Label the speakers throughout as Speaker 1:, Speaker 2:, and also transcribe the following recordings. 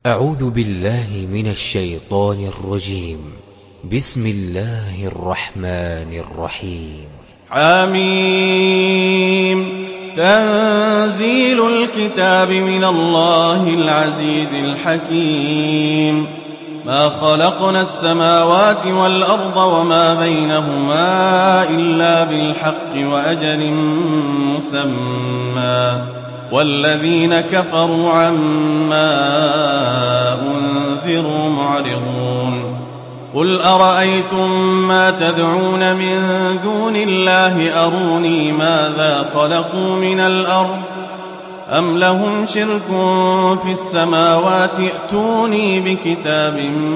Speaker 1: أعوذ بالله من الشيطان الرجيم. بسم الله الرحمن الرحيم.
Speaker 2: حميم. تنزيل الكتاب من الله العزيز الحكيم. ما خلقنا السماوات والأرض وما بينهما إلا بالحق وأجل مسمى، والذين كفروا عما أنذروا معرضون. قل أرأيتم ما تدعون من دون الله أروني ماذا خلقوا من الأرض أم لهم شرك في السماوات ائتوني بكتاب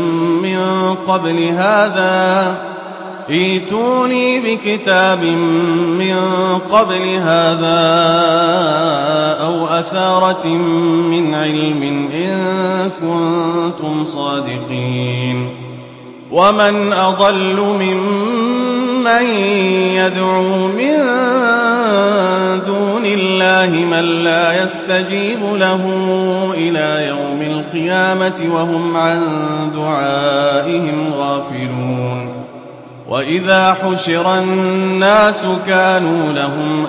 Speaker 2: من قبل هذا أو أثارة من علم إن كنتم صادقين. ومن أضل ممن يدعو من دون الله من لا يستجيب له إلى يوم القيامة وهم عن دعائهم غافلون. وإذا حشر الناس كانوا لهم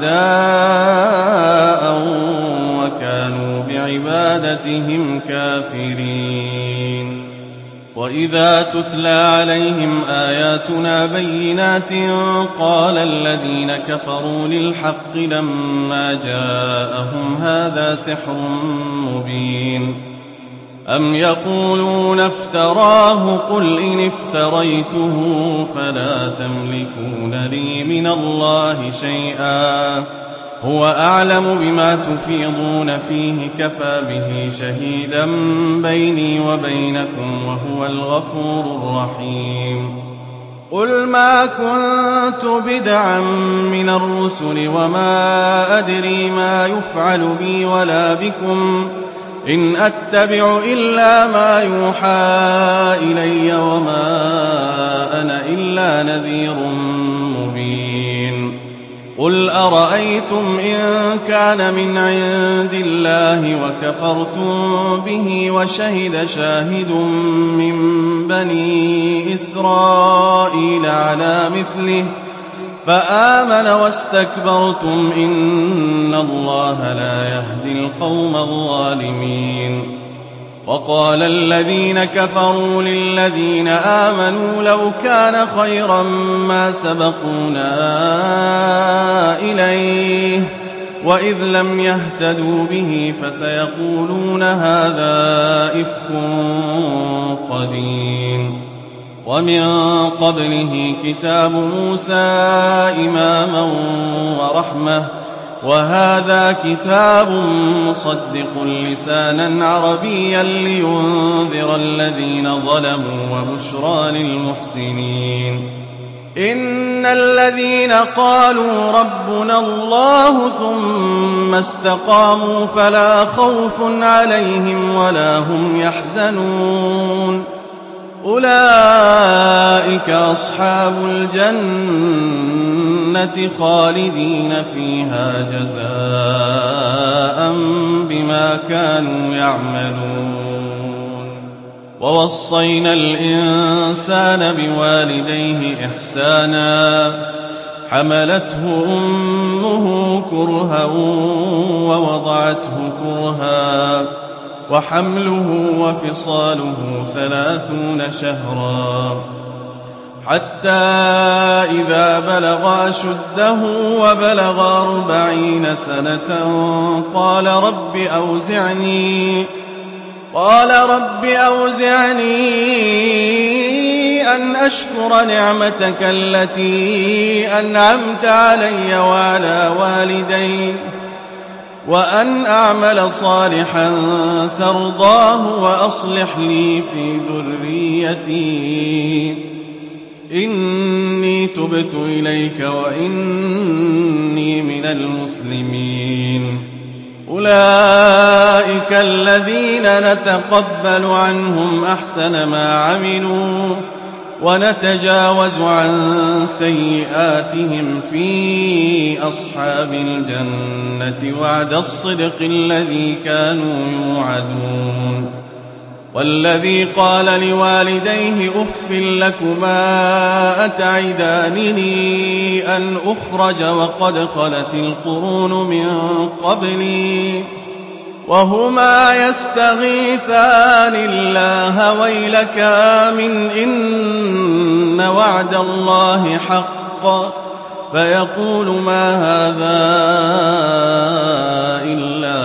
Speaker 2: أعداء وكانوا بعبادتهم كافرين. وإذا تتلى عليهم آياتنا بينات قال الذين كفروا للحق لما جاءهم هذا سحر مبين. أم يقولون افتراه قل إن افتريته فلا تملكون لي من الله شيئا هو أعلم بما تفيضون فيه كفى به شهيدا بيني وبينكم وهو الغفور الرحيم. قل ما كنت بدعا من الرسل وما أدري ما يفعل بي ولا بكم إن أتبع إلا ما يوحى إلي وما أنا إلا نذير مبين. قل أرأيتم إن كان من عند الله وكفرتم به وشهد شاهد من بني إسرائيل على مثله فآمن واستكبرتم إن الله لا يهدي القوم الظالمين. وقال الذين كفروا للذين آمنوا لو كان خيرا ما سبقونا إليه وإذ لم يهتدوا به فسيقولون هذا إفك قديم. ومن قبله كتاب موسى إماما ورحمة وهذا كتاب مصدق لسانا عربيا لينذر الذين ظلموا وبشرى للمحسنين. إن الذين قالوا ربنا الله ثم استقاموا فلا خوف عليهم ولا هم يحزنون أولئك أصحاب الجنة خالدين فيها جزاء بما كانوا يعملون. ووصينا الإنسان بوالديه إحسانا حملته أمه كرها ووضعته كرها وحمله وفصاله 30 شهرا حتى إذا بلغ أشده وبلغ 40 سنة قال رب أوزعني أن أشكر نعمتك التي أنعمت علي وعلى والدي وأن أعمل صالحا ترضاه وأصلح لي في ذريتي إني تبت إليك وإني من المسلمين. أولئك الذين نتقبل عنهم أحسن ما عملوا ونتجاوز عن سيئاتهم في أصحاب الجنة وعد الصدق الذي كانوا يوعدون والذي قال لوالديه أف لكما أتعدانني أن أخرج وقد خلت القرون من قبلي وهما يستغيثان الله ويلك آمن إن وعد الله حق فيقول ما هذا إلا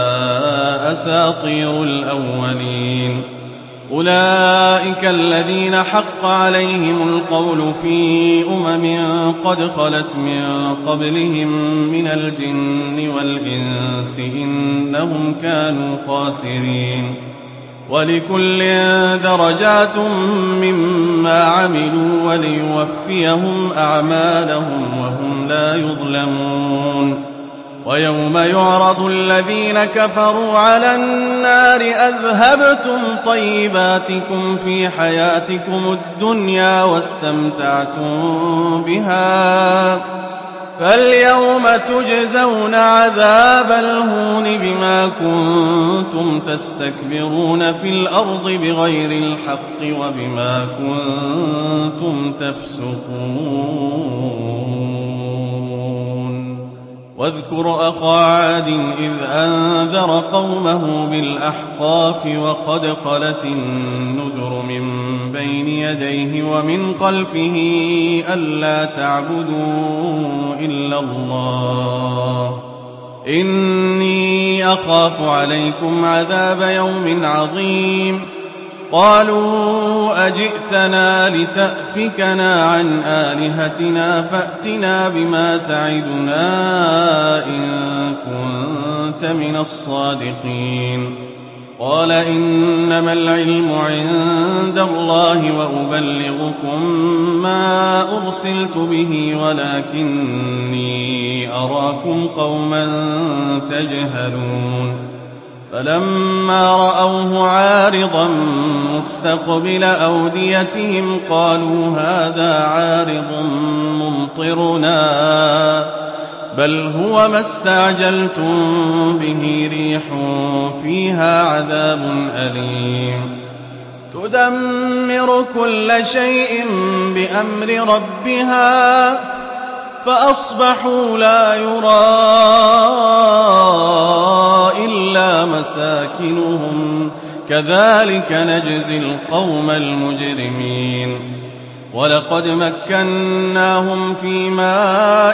Speaker 2: أساطير الأولين أولئك الذين حق عليهم القول في قد خلت من قبلهم من الجن والإنس إنهم كانوا خاسرين ولكل درجات مما عملوا وليوفيهم أعمالهم وهم لا يظلمون ويوم يعرض الذين كفروا على النار أذهبتم طيباتكم في حياتكم الدنيا واستمتعتم بها فاليوم تجزون عذاب الهون بما كنتم تستكبرون في الأرض بغير الحق وبما كنتم تفسقون واذكر أخا عاد إذ أنذر قومه بالأحقاف وقد خلت النذر من بين يديه ومن خلفه ألا تعبدوا إلا الله إني أخاف عليكم عذاب يوم عظيم قالوا أجئتنا لتأفكنا عن آلهتنا فأتنا بما تعدنا إن كنت من الصادقين قال إنما العلم عند الله وأبلغكم ما أرسلت به ولكني أراكم قوما تجهلون فلما رأوه عارضا مستقبل أوديتهم قالوا هذا عارض ممطرنا بل هو ما استعجلتم به ريح فيها عذاب أليم تدمر كل شيء بأمر ربها فأصبحوا لا يرى إلا مساكنهم كذلك نجزي القوم المجرمين ولقد مكناهم في ماء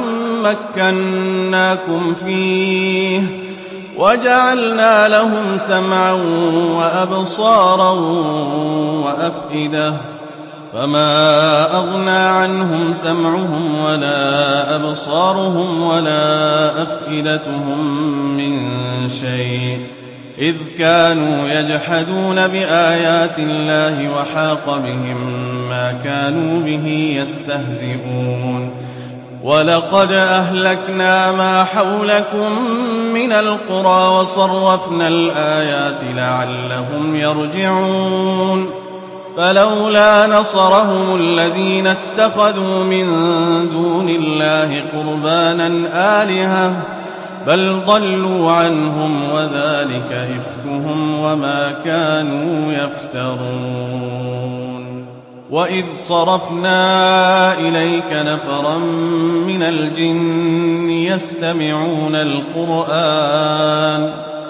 Speaker 2: مكناكم فيه وجعلنا لهم سمعا وأبصارا وأفئدة فما أغنى عنهم سمعهم ولا أبصارهم ولا أفئدتهم من شيء إذ كانوا يجحدون بآيات الله وحاق بهم ما كانوا به يستهزئون ولقد أهلكنا ما حولكم من القرى وصرفنا الآيات لعلهم يرجعون فلولا نصرهم الذين اتخذوا من دون الله قربانا آلهة بل ضلوا عنهم وذلك إفكهم وما كانوا يفترون وإذ صرفنا إليك نفرا من الجن يستمعون القرآن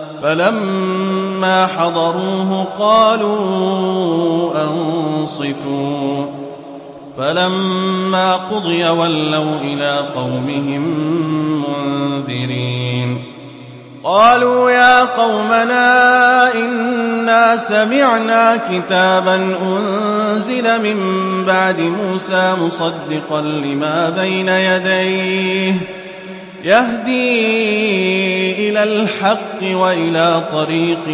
Speaker 2: فلما حضروه قالوا أنصتوا فلما قضي ولوا إلى قومهم منذرين قالوا يا قومنا إنا سمعنا كتابا أنزل من بعد موسى مصدقا لما بين يديه يهدي إلى الحق وإلى طريق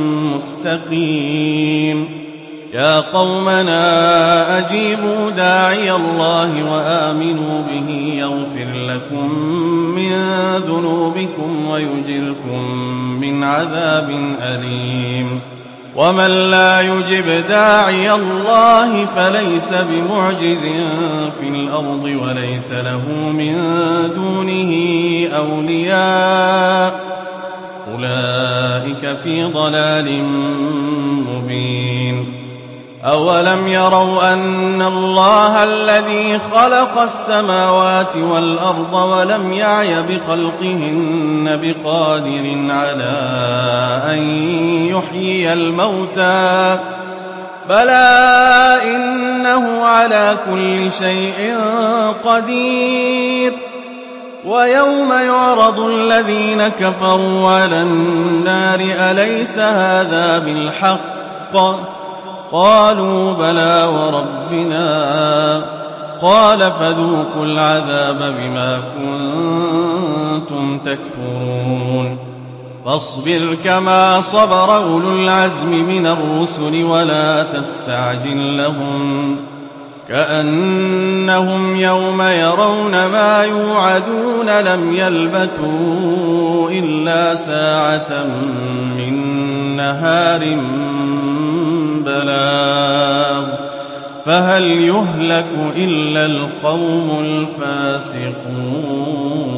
Speaker 2: مستقيم يا قومنا أجيبوا داعي الله وآمنوا به يغفر لكم من ذنوبكم ويجركم من عذاب أليم ومن لا يجب داعي الله فليس بمعجز في الأرض وليس له من دونه أولياء أولئك في ضلال مبين أولم يروا أن الله الذي خلق السماوات والأرض ولم يعي بخلقهن بقادر على أن يحيي الموتى بلى إنه على كل شيء قدير ويوم يعرض الذين كفروا على النار أليس هذا بالحق قالوا بلى وربنا قال فذوقوا العذاب بما كنتم تكفرون فاصبر كما صبر أولو العزم من الرسل ولا تستعجل لهم كأنهم يوم يرون ما يوعدون لم يلبثوا إلا ساعة من نهار بلاغ فهل يهلك إلا القوم الفاسقون